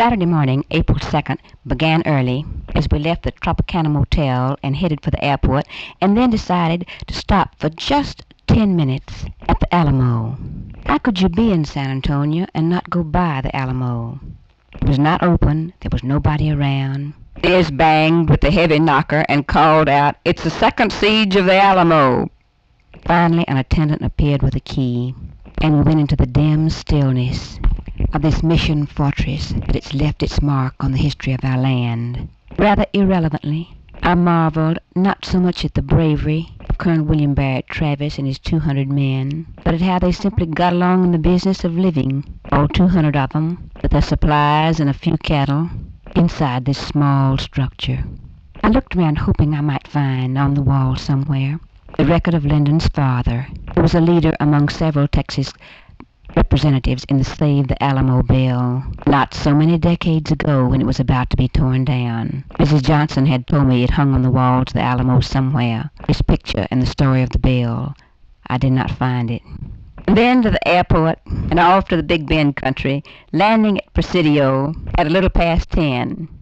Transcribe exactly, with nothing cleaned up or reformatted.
Saturday morning, April second, began early as we left the Tropicana Motel and headed for the airport, and then decided to stop for just ten minutes at the Alamo. How could you be in San Antonio and not go by the Alamo? It was not open. There was nobody around. Ears banged with the heavy knocker and called out, "It's the second siege of the Alamo." Finally, an attendant appeared with a key, and we went into the dim stillness of this mission fortress that has left its mark on the history of our land. Rather irrelevantly, I marveled not so much at the bravery of Colonel William Barrett Travis and his two hundred men, but at how they simply got along in the business of living, all two hundred of them, with their supplies and a few cattle, inside this small structure. I looked around hoping I might find, on the wall somewhere, the record of Lyndon's father, who was a leader among several Texas representatives in the Save the Alamo bill, not so many decades ago when it was about to be torn down. Missus Johnson had told me it hung on the walls of the Alamo somewhere, his picture and the story of the bill. I did not find it. And then to the airport and off to the Big Bend country, landing at Presidio at a little past ten.